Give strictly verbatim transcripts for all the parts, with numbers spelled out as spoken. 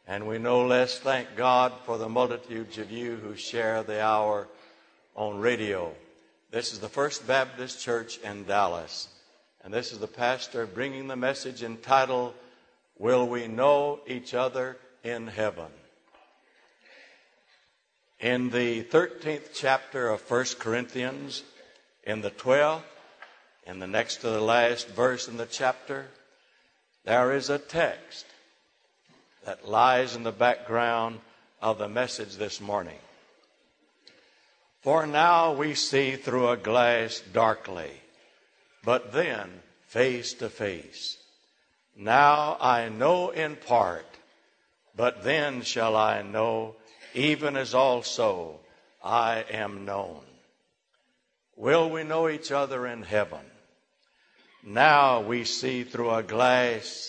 And we no less thank God for the multitudes of you who share the hour on radio. This is the First Baptist Church in Dallas. And this is the pastor bringing the message entitled, Will We Know Each Other in Heaven? In the thirteenth chapter of First Corinthians, in the twelfth, in the next to the last verse in the chapter, there is a text that lies in the background of the message this morning. For now we see through a glass darkly, but then face to face. Now I know in part, but then shall I know, even as also I am known. Will we know each other in heaven? Now we see through a glass.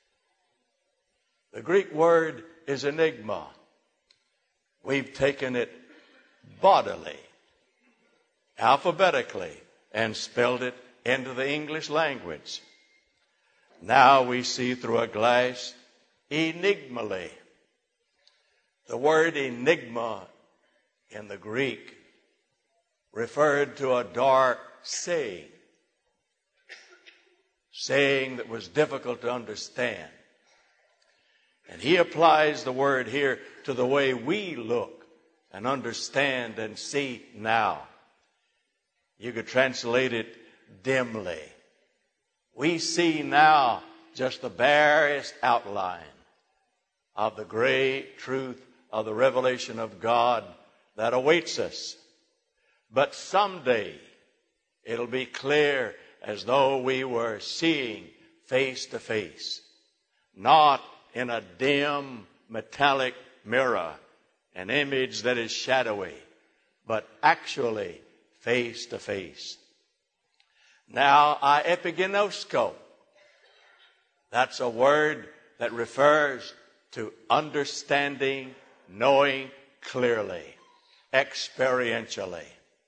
The Greek word is enigma. We've taken it bodily, alphabetically, and spelled it into the English language. Now we see through a glass enigmally. The word enigma in the Greek referred to a dark saying, saying that was difficult to understand. And he applies the word here to the way we look and understand and see now. You could translate it dimly. We see now just the barest outline of the great truth of the revelation of God that awaits us. But someday it'll be clear as though we were seeing face to face, not in a dim metallic mirror, an image that is shadowy, but actually face to face. Now, I epigenosko. That's a word that refers to understanding, knowing clearly, experientially.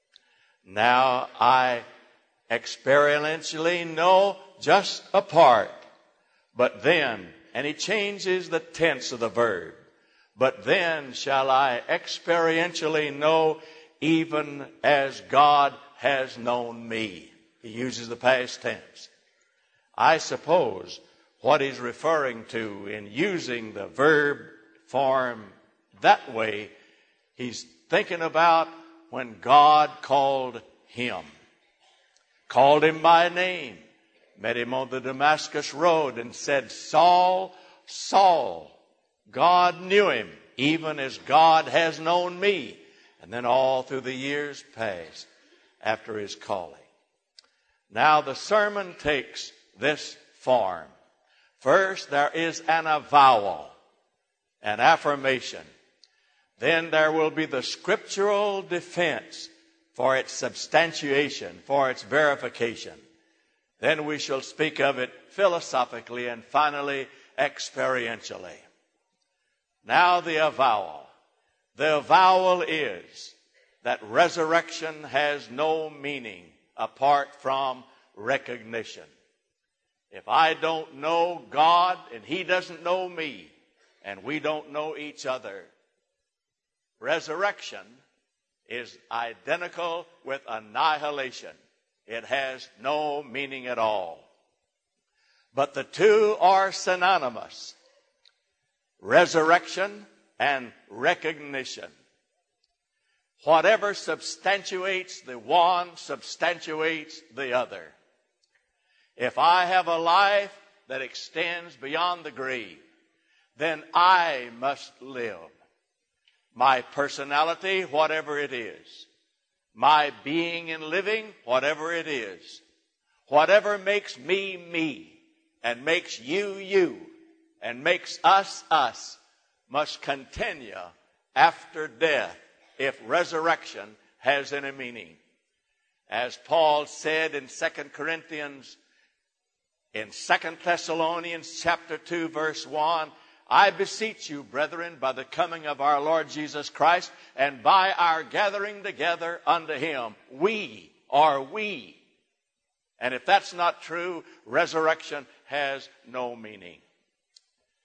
Now, I experientially know just a part, but then, and he changes the tense of the verb, but then shall I experientially know even as God has known me. He uses the past tense. I suppose what he's referring to in using the verb form that way, he's thinking about when God called him. Called him by name, met him on the Damascus road and said, Saul, Saul. God knew him, even as God has known me. And then all through the years past after his calling. Now the sermon takes this form. First, there is an avowal, an affirmation. Then there will be the scriptural defense for its substantiation, for its verification. Then we shall speak of it philosophically and finally experientially. Now the avowal. The avowal is that resurrection has no meaning apart from recognition. If I don't know God and he doesn't know me and we don't know each other, resurrection is identical with annihilation. It has no meaning at all. But the two are synonymous. Resurrection and recognition. Whatever substantiates the one substantiates the other. If I have a life that extends beyond the grave, then I must live. My personality, whatever it is. My being and living, whatever it is. Whatever makes me me and makes you you and makes us us must continue after death if resurrection has any meaning. As Paul said in Second Corinthians, in Second Thessalonians chapter two verse one, I beseech you, brethren, by the coming of our Lord Jesus Christ and by our gathering together unto him, we are we. And if that's not true, resurrection has no meaning.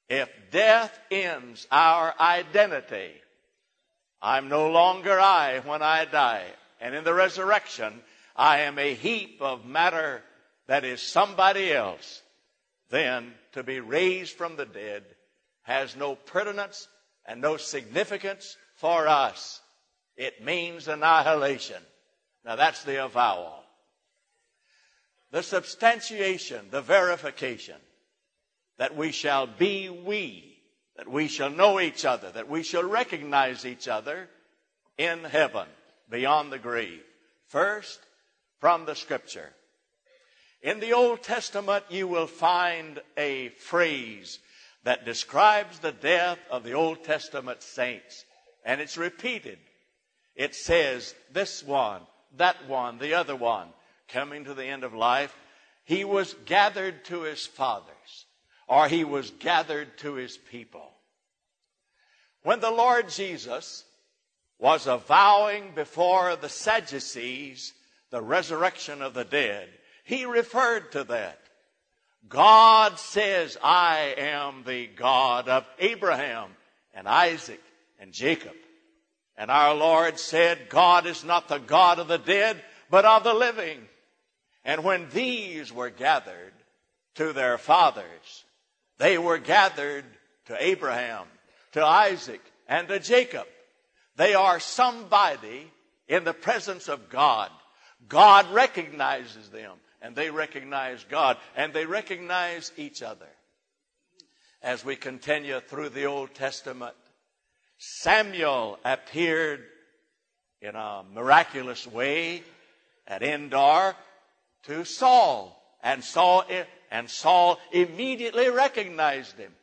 If death ends our identity, I'm no longer I when I die. And in the resurrection, I am a heap of matter that is somebody else. Then to be raised from the dead has no pertinence and no significance for us. It means annihilation. Now that's the avowal. The substantiation, the verification that we shall be we, that we shall know each other, that we shall recognize each other in heaven, beyond the grave. First, from the Scripture. In the Old Testament, you will find a phrase that describes the death of the Old Testament saints. And it's repeated. It says, this one, that one, the other one, coming to the end of life, he was gathered to his fathers, or he was gathered to his people. When the Lord Jesus was avowing before the Sadducees the resurrection of the dead, he referred to that. God says, I am the God of Abraham and Isaac and Jacob. And our Lord said, God is not the God of the dead, but of the living. And when these were gathered to their fathers, they were gathered to Abraham, to Isaac, and to Jacob. They are somebody in the presence of God. God recognizes them, and they recognize God, and they recognize each other. As we continue through the Old Testament, Samuel appeared in a miraculous way at Endor to Saul, and Saul, and Saul immediately recognized him.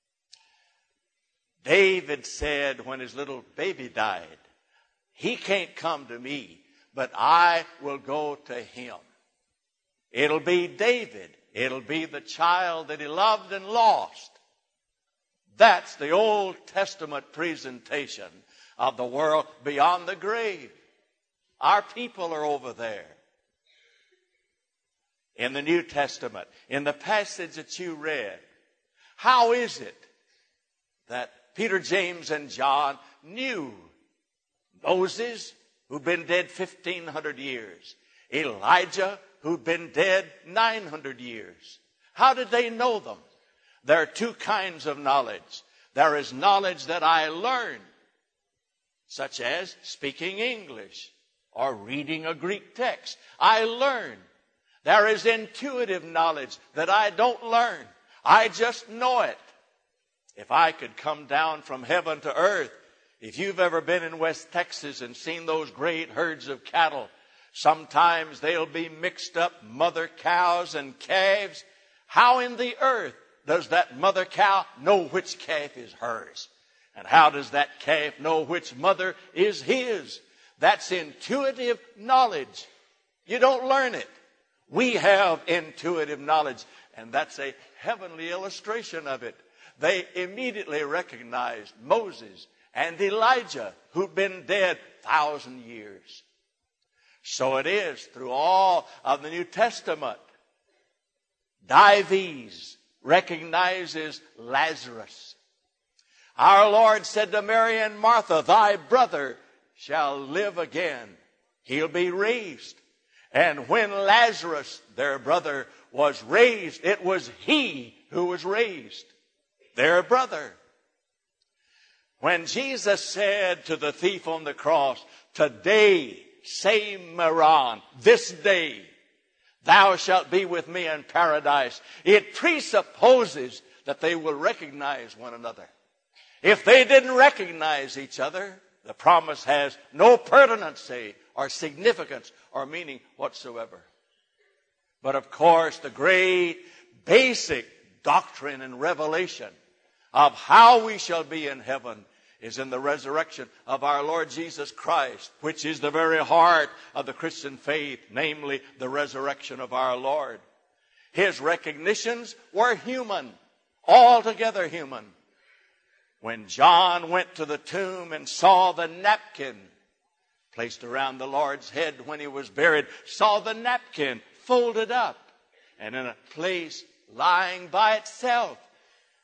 David said when his little baby died, he can't come to me, but I will go to him. It'll be David. It'll be the child that he loved and lost. That's the Old Testament presentation of the world beyond the grave. Our people are over there. In the New Testament, in the passage that you read, how is it that Peter, James, and John knew Moses, who'd been dead fifteen hundred years, Elijah, who'd been dead nine hundred years? How did they know them? There are two kinds of knowledge. There is knowledge that I learn, such as speaking English or reading a Greek text. I learn. There is intuitive knowledge that I don't learn. I just know it. If I could come down from heaven to earth, if you've ever been in West Texas and seen those great herds of cattle, sometimes they'll be mixed up mother cows and calves. How in the earth does that mother cow know which calf is hers? And how does that calf know which mother is his? That's intuitive knowledge. You don't learn it. We have intuitive knowledge, and that's a heavenly illustration of it. They immediately recognized Moses and Elijah, who'd been dead a thousand years. So it is through all of the New Testament. Dives recognizes Lazarus. Our Lord said to Mary and Martha, thy brother shall live again. He'll be raised. And when Lazarus, their brother, was raised, it was he who was raised, their brother. When Jesus said to the thief on the cross, today, say Meron, this day, thou shalt be with me in paradise, it presupposes that they will recognize one another. If they didn't recognize each other, the promise has no pertinency or significance or meaning whatsoever. But of course, the great basic doctrine and revelation of how we shall be in heaven is in the resurrection of our Lord Jesus Christ, which is the very heart of the Christian faith, namely the resurrection of our Lord. His recognitions were human, altogether human. When John went to the tomb and saw the napkin placed around the Lord's head when he was buried, saw the napkin folded up and in a place lying by itself,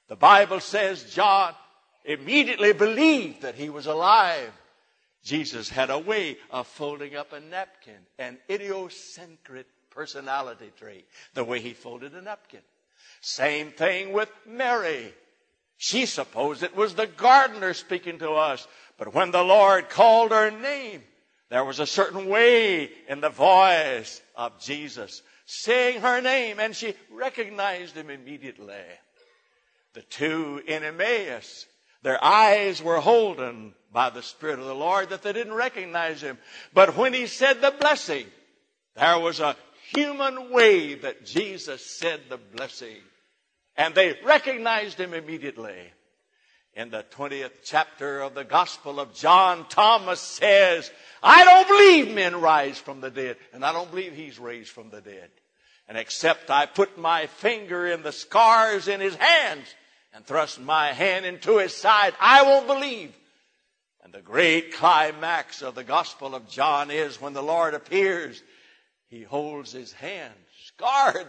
The Bible says John immediately believed that he was alive. Jesus had a way of folding up a napkin, an idiosyncratic personality trait, the way he folded a napkin. Same thing with Mary. She supposed it was the gardener speaking to us. But when the Lord called her name, there was a certain way in the voice of Jesus saying her name, and she recognized him immediately. The two in Emmaus, their eyes were holden by the Spirit of the Lord that they didn't recognize him. But when he said the blessing, there was a human way that Jesus said the blessing. And they recognized him immediately. In the twentieth chapter of the Gospel of John, Thomas says, I don't believe men rise from the dead. And I don't believe he's raised from the dead. And except I put my finger in the scars in his hands and thrust my hand into his side, I won't believe. And the great climax of the Gospel of John is when the Lord appears, he holds his hand scarred.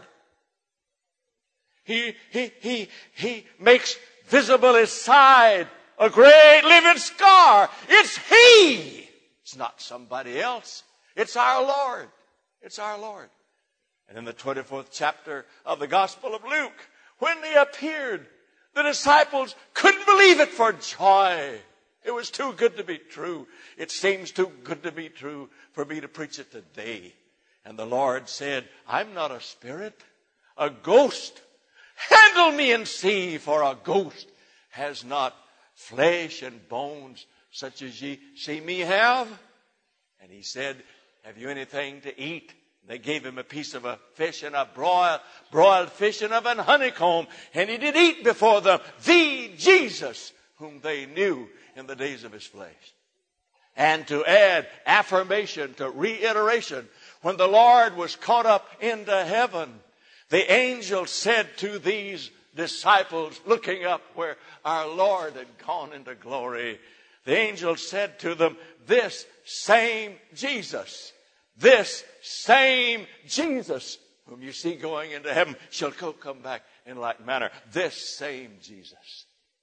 He, he, he, he makes visible his side, a great living scar. It's he. It's not somebody else. It's our Lord. It's our Lord. And in the twenty-fourth chapter of the Gospel of Luke, when he appeared, the disciples couldn't believe it for joy. It was too good to be true. It seems too good to be true for me to preach it today. And the Lord said, I'm not a spirit, a ghost. Handle me and see, for a ghost has not flesh and bones such as ye see me have. And he said, have you anything to eat? They gave him a piece of a fish and a broiled, broiled fish and of an honeycomb. And he did eat before them the Jesus whom they knew in the days of his flesh. And to add affirmation to reiteration, when the Lord was caught up into heaven, the angel said to these disciples, looking up where our Lord had gone into glory, the angel said to them, this same Jesus, this same Jesus whom you see going into heaven shall come back in like manner. This same Jesus.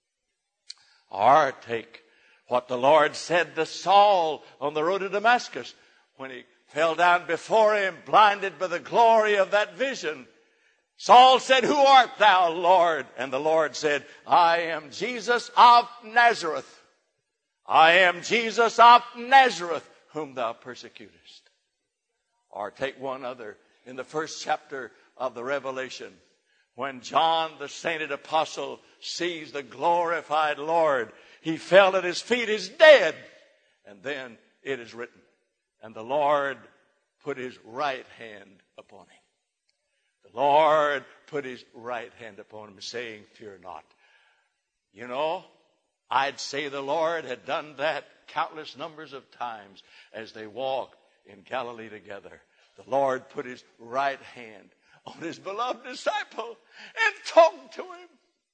Or take what the Lord said to Saul on the road to Damascus when he fell down before him, blinded by the glory of that vision. Saul said, who art thou, Lord? And the Lord said, I am Jesus of Nazareth. I am Jesus of Nazareth, whom thou persecutest. Or take one other in the first chapter of the Revelation, when John, the sainted apostle, sees the glorified Lord, he fell at his feet as dead. And then it is written, and the Lord put his right hand upon him. The Lord put his right hand upon him, saying, fear not. You know, I'd say the Lord had done that countless numbers of times as they walked in Galilee together. The Lord put his right hand on his beloved disciple and talked to him,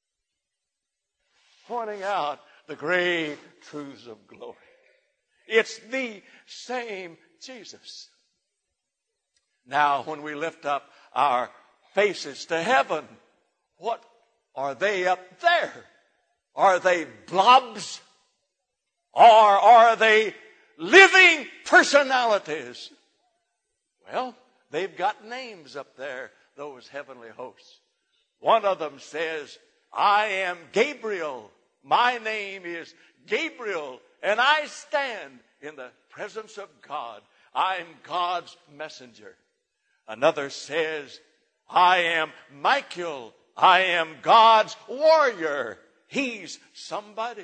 pointing out the great truths of glory. It's the same Jesus. Now, when we lift up our faces to heaven, what are they up there? Are they blobs? Or are they living personalities? Well, they've got names up there, those heavenly hosts. One of them says, I am Gabriel. My name is Gabriel, and I stand in the presence of God. I'm God's messenger. Another says, I am Michael. I am God's warrior. He's somebody.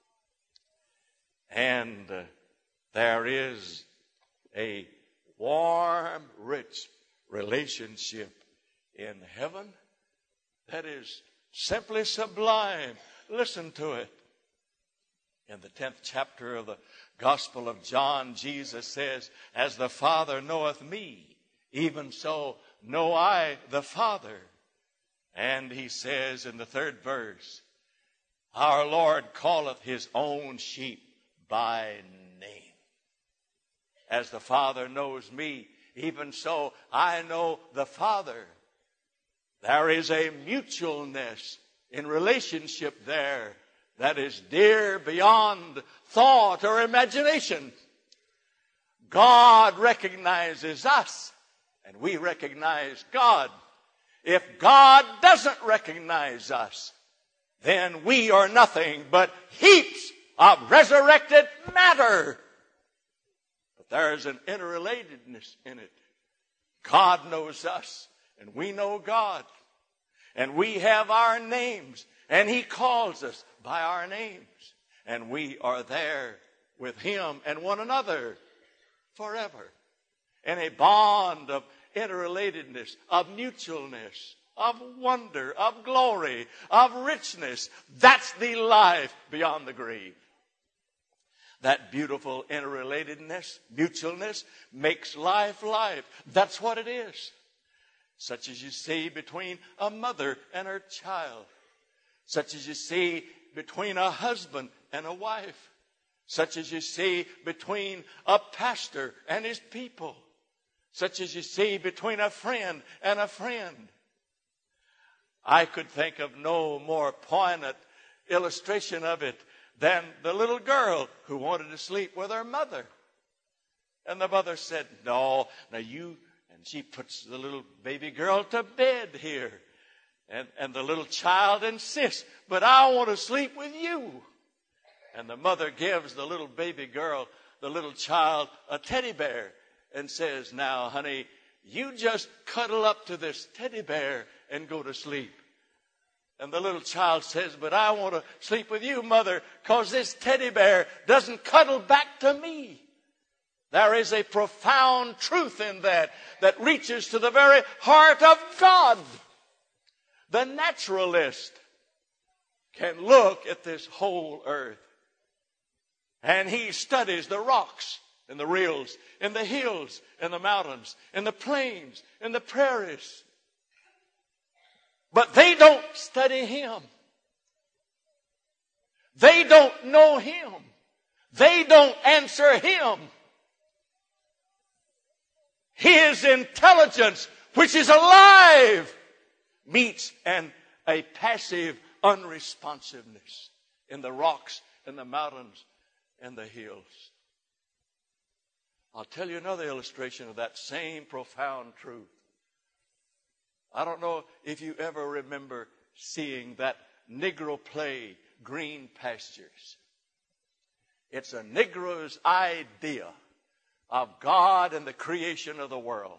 And uh, there is a warm, rich relationship in heaven that is simply sublime. Listen to it. In the tenth chapter of the Gospel of John, Jesus says, as the Father knoweth me, even so know I the Father. And he says in the third verse, our Lord calleth his own sheep by name. As the Father knows me, even so I know the Father. There is a mutualness in relationship there that is dear beyond thought or imagination. God recognizes us, and we recognize God. If God doesn't recognize us, then we are nothing but heaps of resurrected matter. But there is an interrelatedness in it. God knows us, and we know God. And we have our names, and He calls us by our names. And we are there with Him and one another forever. In a bond of interrelatedness, of mutualness, of wonder, of glory, of richness. That's the life beyond the grave. That beautiful interrelatedness, mutualness, makes life life. That's what it is. Such as you see between a mother and her child. Such as you see between a husband and a wife. Such as you see between a pastor and his people. Such as you see between a friend and a friend. I could think of no more poignant illustration of it than the little girl who wanted to sleep with her mother. And the mother said, no, now you, and she puts the little baby girl to bed here. And, and the little child insists, but I want to sleep with you. And the mother gives the little baby girl, the little child, a teddy bear and says, now, honey, you just cuddle up to this teddy bear and go to sleep. And the little child says, but I want to sleep with you, mother, because this teddy bear doesn't cuddle back to me. There is a profound truth in that that reaches to the very heart of God. The naturalist can look at this whole earth, and he studies the rocks and the rills and the hills and the mountains and the plains and the prairies. But they don't study Him. They don't know Him. They don't answer Him. His intelligence, which is alive, meets an, a passive unresponsiveness in the rocks and the mountains and the hills. I'll tell you another illustration of that same profound truth. I don't know if you ever remember seeing that Negro play, Green Pastures. It's a Negro's idea of God and the creation of the world.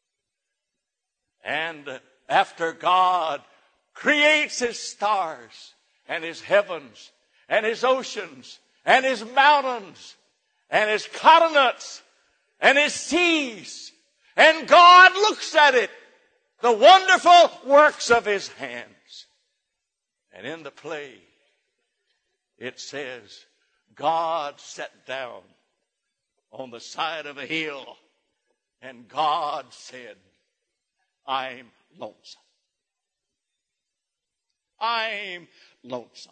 And after God creates His stars and His heavens and His oceans and His mountains and His continents and His seas, and God looks at it, the wonderful works of His hands. And in the play, it says, God sat down on the side of a hill, and God said, I'm lonesome. I'm lonesome.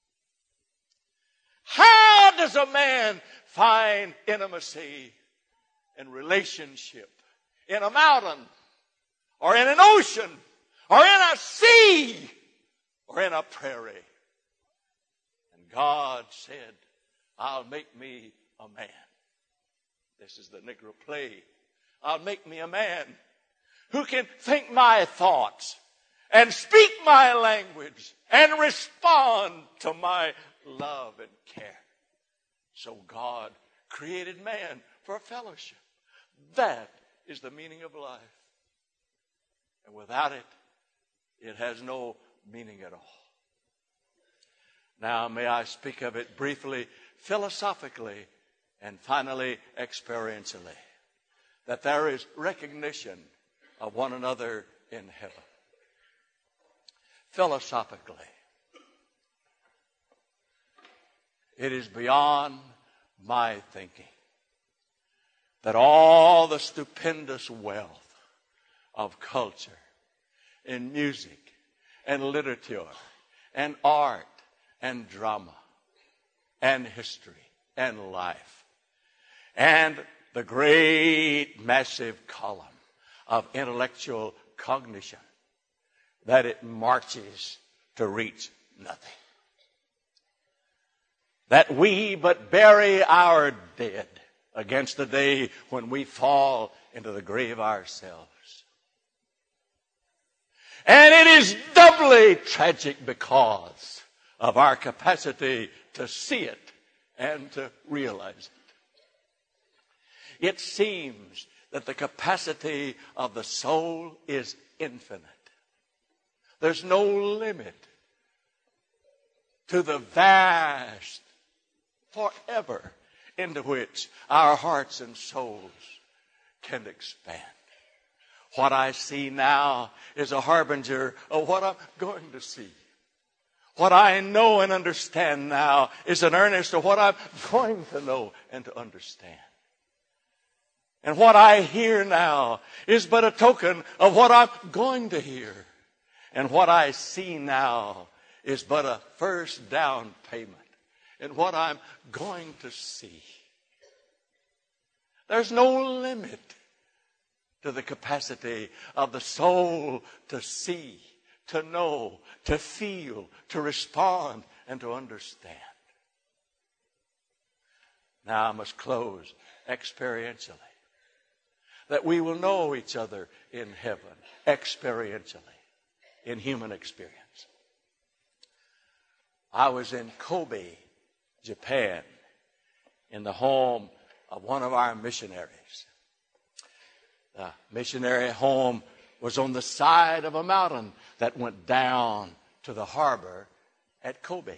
How does a man find intimacy and relationship in a mountain, or in an ocean, or in a sea, or in a prairie? And God said, I'll make me a man. This is the Negro play. I'll make me a man who can think my thoughts and speak my language and respond to my love and care. So God created man for fellowship. That is the meaning of life. And without it, it has no meaning at all. Now, may I speak of it briefly, philosophically, and finally, experientially. That there is recognition of one another in heaven. Philosophically, it is beyond my thinking that all the stupendous wealth of culture and music and literature and art and drama and history and life and the great massive column of intellectual cognition, that it marches to reach nothing. That we but bury our dead against the day when we fall into the grave ourselves. And it is doubly tragic because of our capacity to see it and to realize it. It seems that the capacity of the soul is infinite. There's no limit to the vast forever into which our hearts and souls can expand. What I see now is a harbinger of what I'm going to see. What I know and understand now is an earnest of what I'm going to know and to understand. And what I hear now is but a token of what I'm going to hear. And what I see now is but a first down payment in what I'm going to see. There's no limit to the capacity of the soul to see, to know, to feel, to respond, and to understand. Now I must close experientially. That we will know each other in heaven, experientially, in human experience. I was in Kobe, Japan, in the home of one of our missionaries. The missionary home was on the side of a mountain that went down to the harbor at Kobe.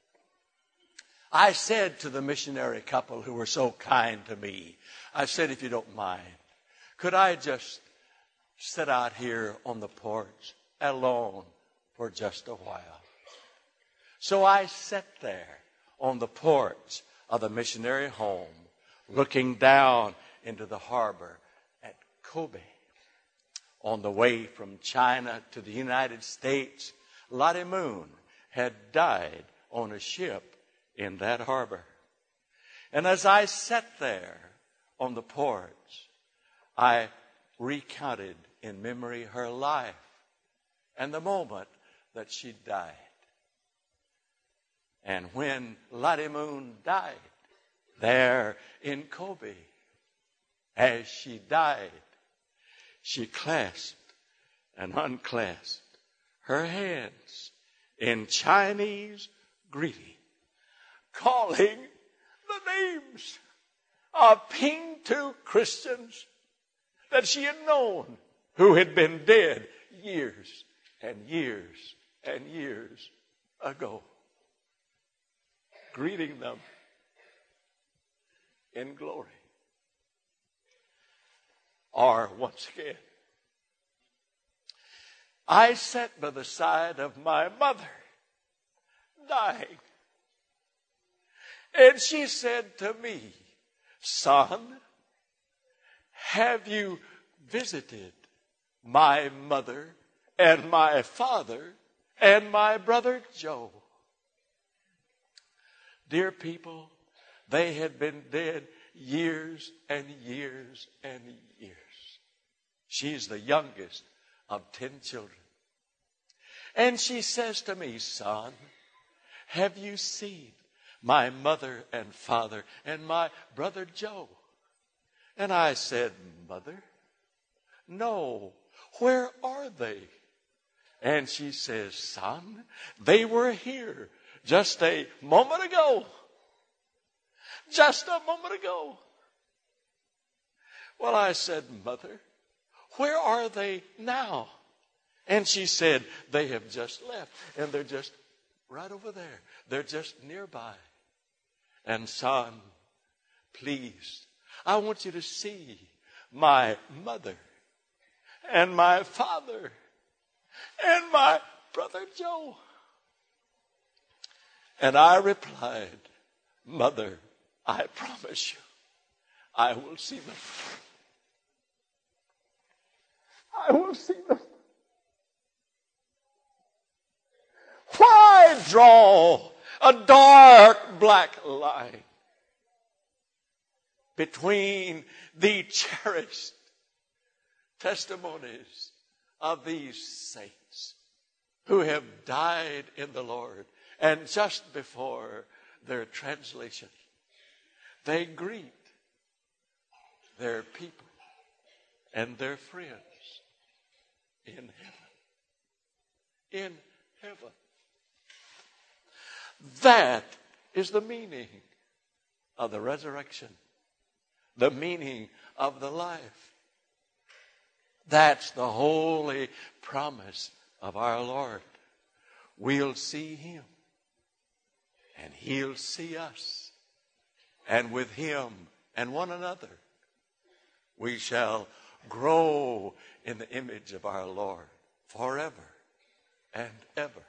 I said to the missionary couple who were so kind to me, I said, if you don't mind, could I just sit out here on the porch alone for just a while? So I sat there on the porch of the missionary home, looking down into the harbor at Kobe. On the way from China to the United States, Lottie Moon had died on a ship in that harbor. And as I sat there on the porch, I recounted in memory her life and the moment that she died. And when Lottie Moon died there in Kobe, as she died, she clasped and unclasped her hands in Chinese greeting, calling the names of Ping Tu Christians that she had known who had been dead years and years and years ago. Greeting them in glory. Or once again, I sat by the side of my mother, dying. And she said to me, son, have you visited my mother and my father and my brother Joe? Dear people, they had been dead years and years and years. She's the youngest of ten children. And she says to me, son, have you seen my mother and father and my brother Joe? And I said, mother, no, where are they? And she says, son, they were here just a moment ago. Just a moment ago. Well, I said, mother, where are they now? And she said, they have just left. And they're just right over there. They're just nearby. And son, please, I want you to see my mother and my father and my brother Joe. And I replied, mother, I promise you, I will see them. I will see them. Why draw a dark black line between the cherished testimonies of these saints who have died in the Lord. And just before their translation, they greet their people and their friends in heaven. In heaven. That is the meaning of the resurrection. The meaning of the life. That's the holy promise of our Lord. We'll see him. And he'll see us. And with him and one another, we shall grow in the image of our Lord forever and ever.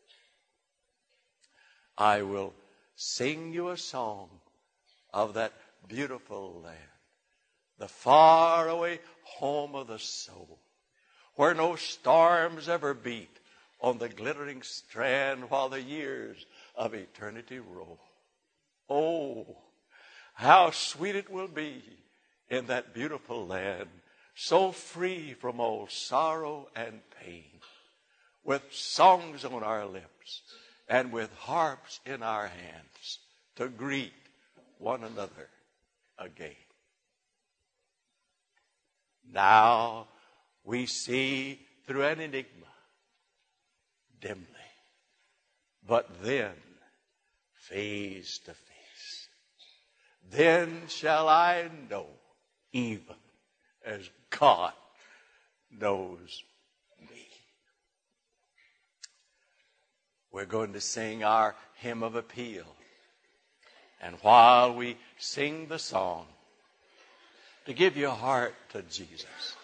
I will sing you a song of that beautiful land, the faraway home of the soul, where no storms ever beat on the glittering strand while the years of eternity roll. Oh, how sweet it will be in that beautiful land, so free from all sorrow and pain, with songs on our lips and with harps in our hands to greet one another again. Now we see through an enigma, dimly, but then face to face. Then shall I know, even as God knows me. We're going to sing our hymn of appeal. And while we sing the song, to give your heart to Jesus,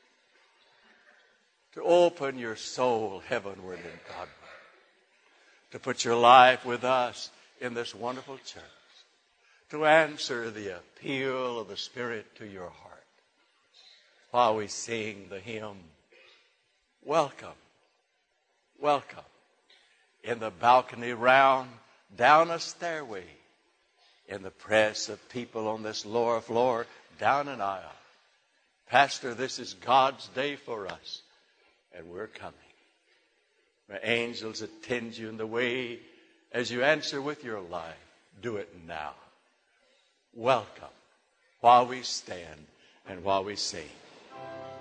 to open your soul heavenward and Godward, to put your life with us in this wonderful church, to answer the appeal of the Spirit to your heart. While we sing the hymn, welcome, welcome, in the balcony round, down a stairway, in the press of people on this lower floor, down an aisle. Pastor, this is God's day for us, and we're coming. May angels attend you in the way as you answer with your life. Do it now. Welcome while we stand and while we sing.